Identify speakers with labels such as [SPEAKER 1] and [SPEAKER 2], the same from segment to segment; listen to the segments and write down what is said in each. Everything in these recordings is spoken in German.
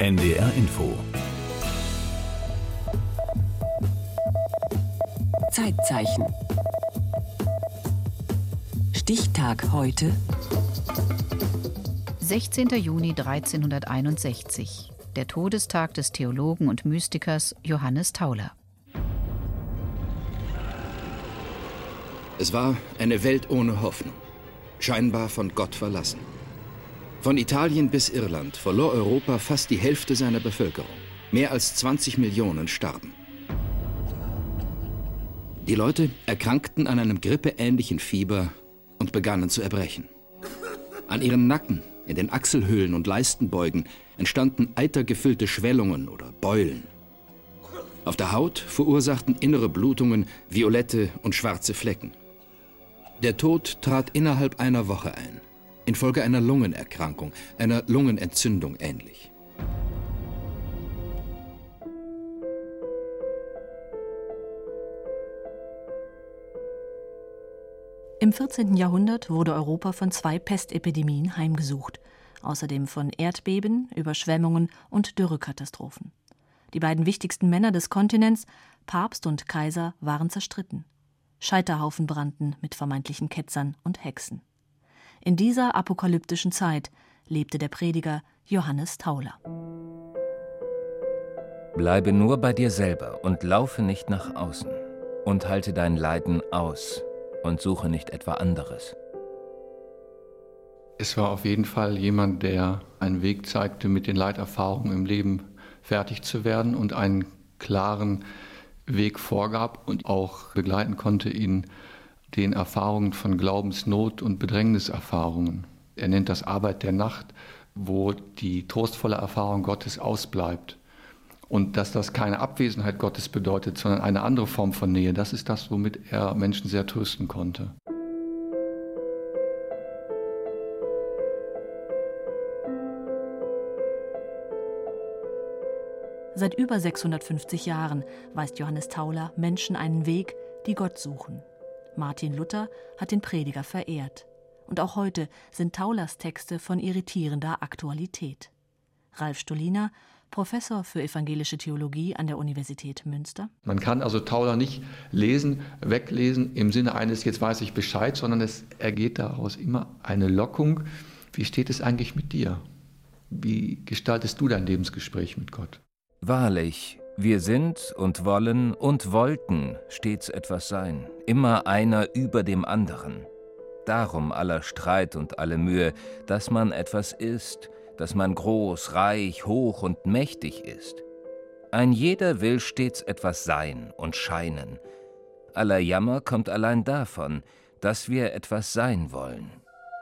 [SPEAKER 1] NDR Info.
[SPEAKER 2] Zeitzeichen. Stichtag heute.
[SPEAKER 3] 16. Juni 1361. Der Todestag des Theologen und Mystikers Johannes Tauler.
[SPEAKER 4] Es war eine Welt ohne Hoffnung, scheinbar von Gott verlassen. Von Italien bis Irland verlor Europa fast die Hälfte seiner Bevölkerung. Mehr als 20 Millionen starben. Die Leute erkrankten an einem grippeähnlichen Fieber und begannen zu erbrechen. An ihren Nacken, in den Achselhöhlen und Leistenbeugen entstanden eitergefüllte Schwellungen oder Beulen. Auf der Haut verursachten innere Blutungen violette und schwarze Flecken. Der Tod trat innerhalb einer Woche ein. Infolge einer Lungenerkrankung, einer Lungenentzündung ähnlich.
[SPEAKER 5] Im 14. Jahrhundert wurde Europa von 2 Pestepidemien heimgesucht, außerdem von Erdbeben, Überschwemmungen und Dürrekatastrophen. Die beiden wichtigsten Männer des Kontinents, Papst und Kaiser, waren zerstritten. Scheiterhaufen brannten mit vermeintlichen Ketzern und Hexen. In dieser apokalyptischen Zeit lebte der Prediger Johannes Tauler.
[SPEAKER 6] Bleibe nur bei dir selber und laufe nicht nach außen und halte dein Leiden aus und suche nicht etwa anderes.
[SPEAKER 7] Es war auf jeden Fall jemand, der einen Weg zeigte, mit den Leiterfahrungen im Leben fertig zu werden und einen klaren Weg vorgab und auch begleiten konnte in den Erfahrungen von Glaubensnot und Bedrängniserfahrungen. Er nennt das Arbeit der Nacht, wo die trostvolle Erfahrung Gottes ausbleibt. Und dass das keine Abwesenheit Gottes bedeutet, sondern eine andere Form von Nähe, das ist das, womit er Menschen sehr trösten konnte.
[SPEAKER 5] Seit über 650 Jahren weist Johannes Tauler Menschen einen Weg, die Gott suchen. Martin Luther hat den Prediger verehrt. Und auch heute sind Taulers Texte von irritierender Aktualität. Ralf Stoliner, Professor für evangelische Theologie an der Universität Münster.
[SPEAKER 7] Man kann also Tauler nicht lesen, weglesen im Sinne eines jetzt weiß ich Bescheid, sondern es ergeht daraus immer eine Lockung. Wie steht es eigentlich mit dir? Wie gestaltest du dein Lebensgespräch mit Gott?
[SPEAKER 6] Wahrlich, wir sind und wollen und wollten stets etwas sein, immer einer über dem anderen. Darum aller Streit und alle Mühe, dass man etwas ist, dass man groß, reich, hoch und mächtig ist. Ein jeder will stets etwas sein und scheinen. Aller Jammer kommt allein davon, dass wir etwas sein wollen.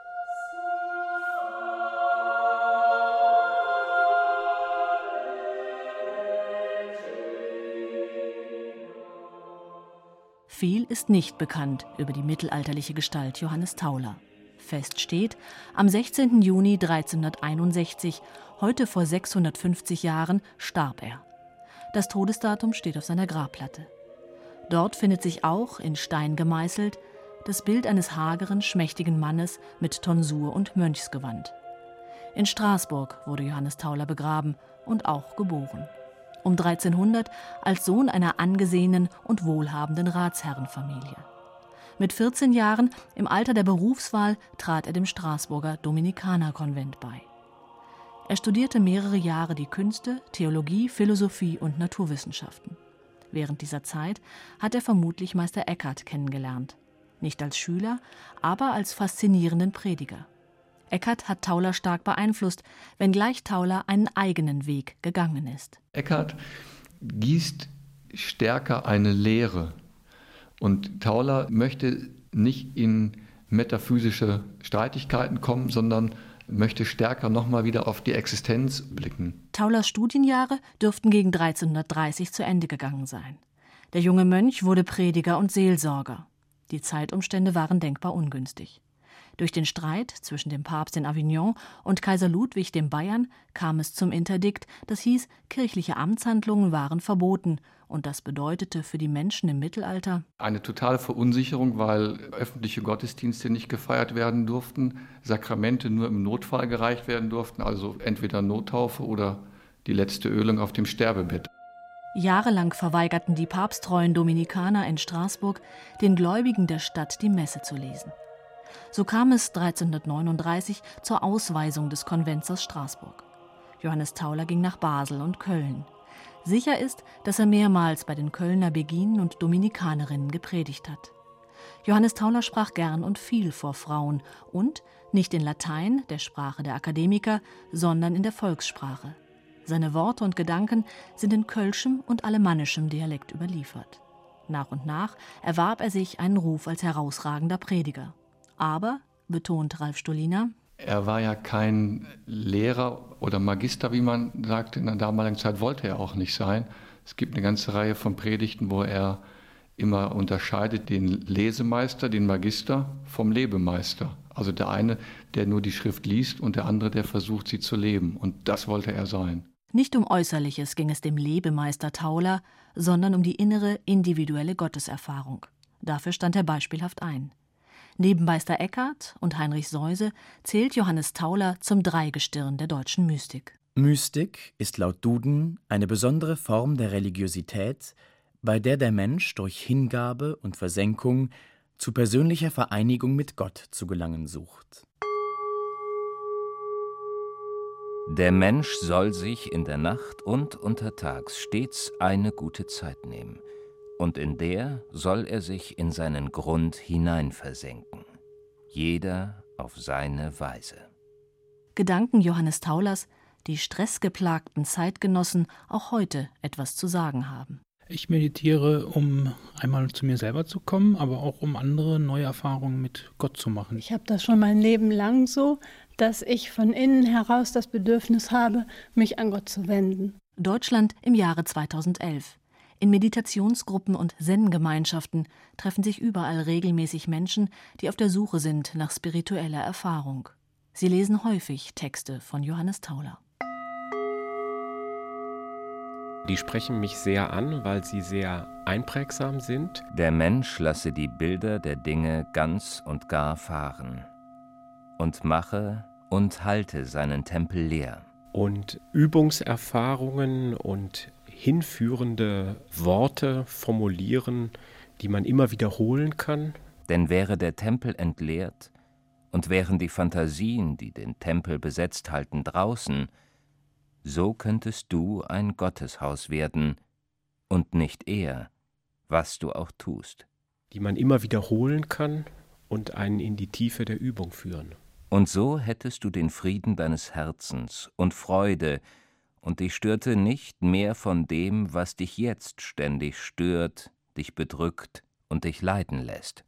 [SPEAKER 5] Viel ist nicht bekannt über die mittelalterliche Gestalt Johannes Tauler. Fest steht, am 16. Juni 1361, heute vor 650 Jahren, starb er. Das Todesdatum steht auf seiner Grabplatte. Dort findet sich auch, in Stein gemeißelt, das Bild eines hageren, schmächtigen Mannes mit Tonsur und Mönchsgewand. In Straßburg wurde Johannes Tauler begraben und auch geboren. Um 1300 als Sohn einer angesehenen und wohlhabenden Ratsherrenfamilie. Mit 14 Jahren, im Alter der Berufswahl, trat er dem Straßburger Dominikanerkonvent bei. Er studierte mehrere Jahre die Künste, Theologie, Philosophie und Naturwissenschaften. Während dieser Zeit hat er vermutlich Meister Eckhart kennengelernt. Nicht als Schüler, aber als faszinierenden Prediger. Eckhart hat Tauler stark beeinflusst, wenngleich Tauler einen eigenen Weg gegangen ist.
[SPEAKER 7] Eckhart gießt stärker eine Lehre. Und Tauler möchte nicht in metaphysische Streitigkeiten kommen, sondern möchte stärker nochmal wieder auf die Existenz blicken.
[SPEAKER 5] Taulers Studienjahre dürften gegen 1330 zu Ende gegangen sein. Der junge Mönch wurde Prediger und Seelsorger. Die Zeitumstände waren denkbar ungünstig. Durch den Streit zwischen dem Papst in Avignon und Kaiser Ludwig dem Bayern kam es zum Interdikt, das hieß, kirchliche Amtshandlungen waren verboten, und das bedeutete für die Menschen im Mittelalter
[SPEAKER 7] eine totale Verunsicherung, weil öffentliche Gottesdienste nicht gefeiert werden durften, Sakramente nur im Notfall gereicht werden durften, also entweder Nottaufe oder die letzte Ölung auf dem Sterbebett.
[SPEAKER 5] Jahrelang verweigerten die papsttreuen Dominikaner in Straßburg den Gläubigen der Stadt die Messe zu lesen. So kam es 1339 zur Ausweisung des Konvents aus Straßburg. Johannes Tauler ging nach Basel und Köln. Sicher ist, dass er mehrmals bei den Kölner Beginen und Dominikanerinnen gepredigt hat. Johannes Tauler sprach gern und viel vor Frauen und nicht in Latein, der Sprache der Akademiker, sondern in der Volkssprache. Seine Worte und Gedanken sind in kölschem und alemannischem Dialekt überliefert. Nach und nach erwarb er sich einen Ruf als herausragender Prediger. Aber, betont Ralf Stoliner,
[SPEAKER 7] er war ja kein Lehrer oder Magister, wie man sagte. In der damaligen Zeit wollte er auch nicht sein. Es gibt eine ganze Reihe von Predigten, wo er immer unterscheidet den Lesemeister, den Magister vom Lebemeister. Also der eine, der nur die Schrift liest und der andere, der versucht, sie zu leben. Und das wollte er sein.
[SPEAKER 5] Nicht um Äußerliches ging es dem Lebemeister Tauler, sondern um die innere, individuelle Gotteserfahrung. Dafür stand er beispielhaft ein. Neben Meister Eckhart und Heinrich Seuse zählt Johannes Tauler zum Dreigestirn der deutschen Mystik.
[SPEAKER 1] Mystik ist laut Duden eine besondere Form der Religiosität, bei der der Mensch durch Hingabe und Versenkung zu persönlicher Vereinigung mit Gott zu gelangen sucht.
[SPEAKER 6] Der Mensch soll sich in der Nacht und untertags stets eine gute Zeit nehmen, und in der soll er sich in seinen Grund hineinversenken, jeder auf seine Weise.
[SPEAKER 5] Gedanken Johannes Taulers, die stressgeplagten Zeitgenossen auch heute etwas zu sagen haben.
[SPEAKER 8] Ich meditiere, um einmal zu mir selber zu kommen, aber auch um andere neue Erfahrungen mit Gott zu machen.
[SPEAKER 9] Ich habe das schon mein Leben lang so, dass ich von innen heraus das Bedürfnis habe, mich an Gott zu wenden.
[SPEAKER 5] Deutschland im Jahre 2011. In Meditationsgruppen und Zen-Gemeinschaften treffen sich überall regelmäßig Menschen, die auf der Suche sind nach spiritueller Erfahrung. Sie lesen häufig Texte von Johannes Tauler.
[SPEAKER 10] Die sprechen mich sehr an, weil sie sehr einprägsam sind.
[SPEAKER 6] Der Mensch lasse die Bilder der Dinge ganz und gar fahren und mache und halte seinen Tempel leer.
[SPEAKER 10] Und Übungserfahrungen und hinführende Worte formulieren, die man immer wiederholen kann.
[SPEAKER 6] Denn wäre der Tempel entleert und wären die Phantasien, die den Tempel besetzt halten, draußen, so könntest du ein Gotteshaus werden und nicht er, was du auch tust.
[SPEAKER 10] Die man immer wiederholen kann und einen in die Tiefe der Übung führen.
[SPEAKER 6] Und so hättest du den Frieden deines Herzens und Freude, und dich störte nicht mehr von dem, was dich jetzt ständig stört, dich bedrückt und dich leiden lässt.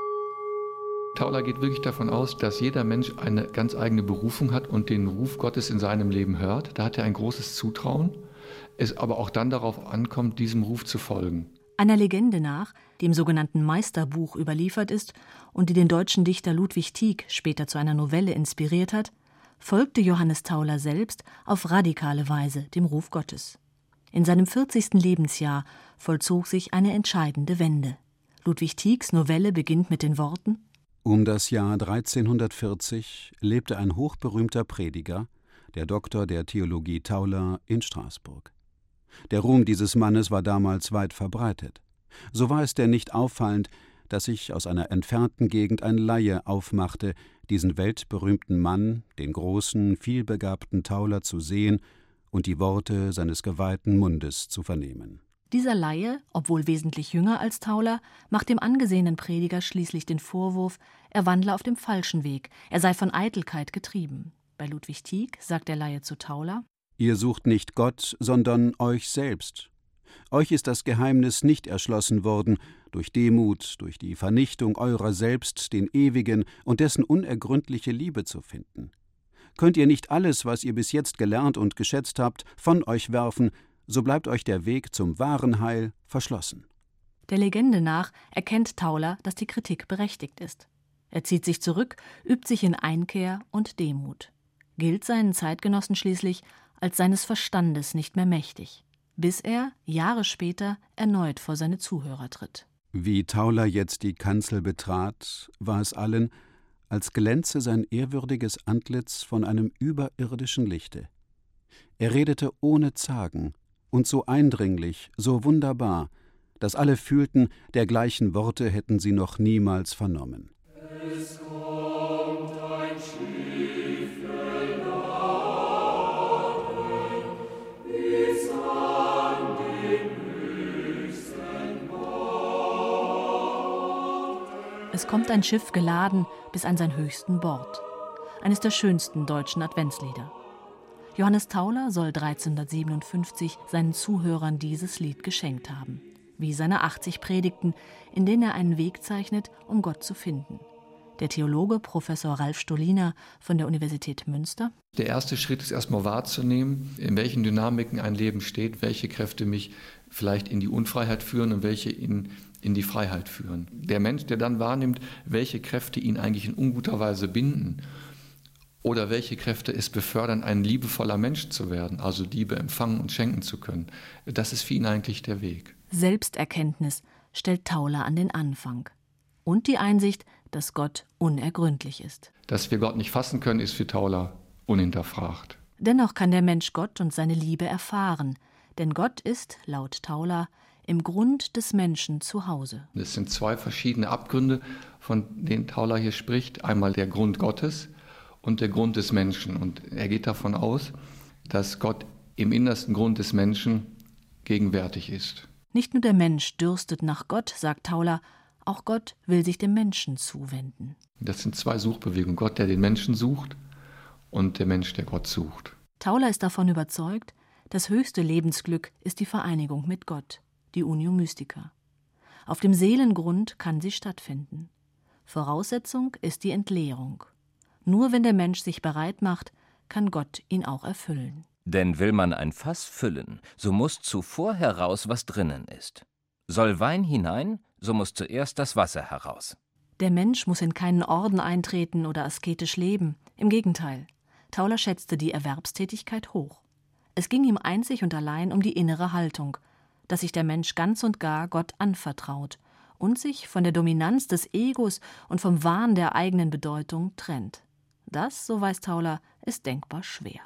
[SPEAKER 7] Tauler geht wirklich davon aus, dass jeder Mensch eine ganz eigene Berufung hat und den Ruf Gottes in seinem Leben hört. Da hat er ein großes Zutrauen, es aber auch dann darauf ankommt, diesem Ruf zu folgen.
[SPEAKER 5] Einer Legende nach, die im sogenannten Meisterbuch überliefert ist und die den deutschen Dichter Ludwig Tieck später zu einer Novelle inspiriert hat, folgte Johannes Tauler selbst auf radikale Weise dem Ruf Gottes. In seinem 40. Lebensjahr vollzog sich eine entscheidende Wende. Ludwig Tiecks Novelle beginnt mit den Worten:
[SPEAKER 11] Um das Jahr 1340 lebte ein hochberühmter Prediger, der Doktor der Theologie Tauler, in Straßburg. Der Ruhm dieses Mannes war damals weit verbreitet. So war es denn nicht auffallend, dass sich aus einer entfernten Gegend ein Laie aufmachte, diesen weltberühmten Mann, den großen, vielbegabten Tauler, zu sehen und die Worte seines geweihten Mundes zu vernehmen.
[SPEAKER 5] Dieser Laie, obwohl wesentlich jünger als Tauler, macht dem angesehenen Prediger schließlich den Vorwurf, er wandle auf dem falschen Weg, er sei von Eitelkeit getrieben. Bei Ludwig Tieck sagt der Laie zu Tauler:
[SPEAKER 11] Ihr sucht nicht Gott, sondern euch selbst. Euch ist das Geheimnis nicht erschlossen worden, durch Demut, durch die Vernichtung eurer selbst den Ewigen und dessen unergründliche Liebe zu finden. Könnt ihr nicht alles, was ihr bis jetzt gelernt und geschätzt habt, von euch werfen, so bleibt euch der Weg zum wahren Heil verschlossen.
[SPEAKER 5] Der Legende nach erkennt Tauler, dass die Kritik berechtigt ist. Er zieht sich zurück, übt sich in Einkehr und Demut, gilt seinen Zeitgenossen schließlich als seines Verstandes nicht mehr mächtig, bis er, Jahre später, erneut vor seine Zuhörer tritt.
[SPEAKER 11] Wie Tauler jetzt die Kanzel betrat, war es allen, als glänze sein ehrwürdiges Antlitz von einem überirdischen Lichte. Er redete ohne Zagen und so eindringlich, so wunderbar, dass alle fühlten, dergleichen Worte hätten sie noch niemals vernommen.
[SPEAKER 12] Es kommt ein Schiff geladen, bis an den höchsten Bord.
[SPEAKER 5] Es kommt ein Schiff geladen bis an seinen höchsten Bord. Eines der schönsten deutschen Adventslieder. Johannes Tauler soll 1357 seinen Zuhörern dieses Lied geschenkt haben, wie seine 80 Predigten, in denen er einen Weg zeichnet, um Gott zu finden. Der Theologe Professor Ralf Stoliner von der Universität Münster.
[SPEAKER 7] Der erste Schritt ist erstmal wahrzunehmen, in welchen Dynamiken ein Leben steht, welche Kräfte mich vielleicht in die Unfreiheit führen und welche in die Freiheit führen. Der Mensch, der dann wahrnimmt, welche Kräfte ihn eigentlich in unguter Weise binden oder welche Kräfte es befördern, ein liebevoller Mensch zu werden, also Liebe empfangen und schenken zu können, das ist für ihn eigentlich der Weg.
[SPEAKER 5] Selbsterkenntnis stellt Tauler an den Anfang. Und die Einsicht, dass Gott unergründlich ist.
[SPEAKER 7] Dass wir Gott nicht fassen können, ist für Tauler unhinterfragt.
[SPEAKER 5] Dennoch kann der Mensch Gott und seine Liebe erfahren. Denn Gott ist, laut Tauler, im Grund des Menschen zu Hause.
[SPEAKER 7] Es sind zwei verschiedene Abgründe, von denen Tauler hier spricht. Einmal der Grund Gottes und der Grund des Menschen. Und er geht davon aus, dass Gott im innersten Grund des Menschen gegenwärtig ist.
[SPEAKER 5] Nicht nur der Mensch dürstet nach Gott, sagt Tauler, auch Gott will sich dem Menschen zuwenden.
[SPEAKER 7] Das sind zwei Suchbewegungen. Gott, der den Menschen sucht, und der Mensch, der Gott sucht.
[SPEAKER 5] Tauler ist davon überzeugt, das höchste Lebensglück ist die Vereinigung mit Gott, die Unio Mystica. Auf dem Seelengrund kann sie stattfinden. Voraussetzung ist die Entleerung. Nur wenn der Mensch sich bereit macht, kann Gott ihn auch erfüllen.
[SPEAKER 6] Denn will man ein Fass füllen, so muss zuvor heraus, was drinnen ist. Soll Wein hinein, so muss zuerst das Wasser heraus.
[SPEAKER 5] Der Mensch muss in keinen Orden eintreten oder asketisch leben. Im Gegenteil. Tauler schätzte die Erwerbstätigkeit hoch. Es ging ihm einzig und allein um die innere Haltung, dass sich der Mensch ganz und gar Gott anvertraut und sich von der Dominanz des Egos und vom Wahn der eigenen Bedeutung trennt. Das, so weiß Tauler, ist denkbar schwer.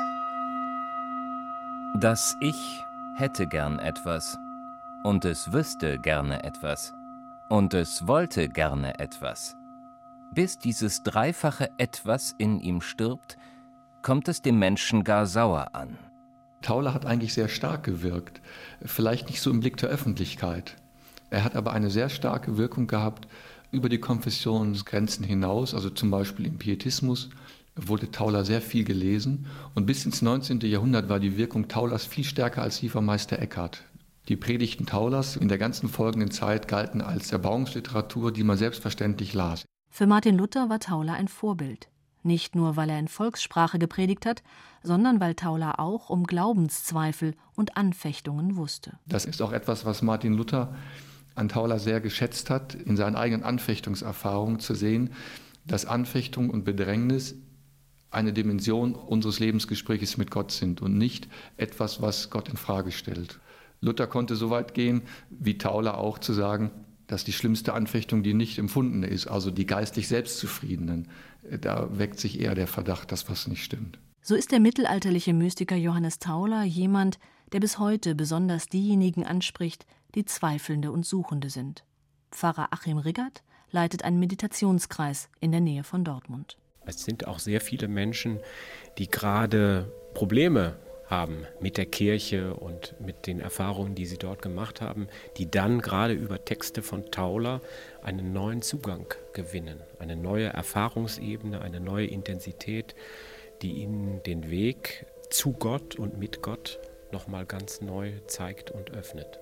[SPEAKER 6] Das Ich hätte gern etwas, und es wüsste gerne etwas, und es wollte gerne etwas. Bis dieses dreifache Etwas in ihm stirbt, kommt es dem Menschen gar sauer an.
[SPEAKER 7] Tauler hat eigentlich sehr stark gewirkt, vielleicht nicht so im Blick der Öffentlichkeit. Er hat aber eine sehr starke Wirkung gehabt über die Konfessionsgrenzen hinaus, also zum Beispiel im Pietismus wurde Tauler sehr viel gelesen und bis ins 19. Jahrhundert war die Wirkung Taulers viel stärker als die von Meister Eckhart. Die Predigten Taulers in der ganzen folgenden Zeit galten als Erbauungsliteratur, die man selbstverständlich las.
[SPEAKER 5] Für Martin Luther war Tauler ein Vorbild. Nicht nur, weil er in Volkssprache gepredigt hat, sondern weil Tauler auch um Glaubenszweifel und Anfechtungen wusste.
[SPEAKER 7] Das ist auch etwas, was Martin Luther an Tauler sehr geschätzt hat, in seinen eigenen Anfechtungserfahrungen zu sehen, dass Anfechtung und Bedrängnis eine Dimension unseres Lebensgesprächs mit Gott sind und nicht etwas, was Gott in Frage stellt. Luther konnte so weit gehen, wie Tauler auch, zu sagen, dass die schlimmste Anfechtung die nicht empfundene ist, also die geistlich Selbstzufriedenen. Da weckt sich eher der Verdacht, dass was nicht stimmt.
[SPEAKER 5] So ist der mittelalterliche Mystiker Johannes Tauler jemand, der bis heute besonders diejenigen anspricht, die Zweifelnde und Suchende sind. Pfarrer Achim Riggert leitet einen Meditationskreis in der Nähe von Dortmund.
[SPEAKER 10] Es sind auch sehr viele Menschen, die gerade Probleme haben mit der Kirche und mit den Erfahrungen, die sie dort gemacht haben, die dann gerade über Texte von Tauler einen neuen Zugang gewinnen, eine neue Erfahrungsebene, eine neue Intensität, die ihnen den Weg zu Gott und mit Gott nochmal ganz neu zeigt und öffnet.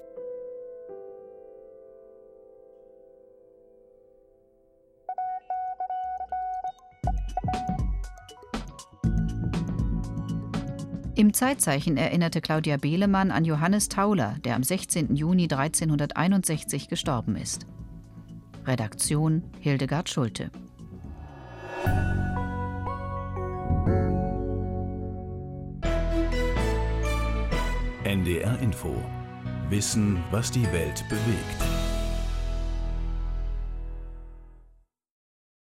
[SPEAKER 3] Im Zeitzeichen erinnerte Claudia Behlemann an Johannes Tauler, der am 16. Juni 1361 gestorben ist. Redaktion Hildegard Schulte.
[SPEAKER 13] NDR Info. Wissen, was die Welt bewegt.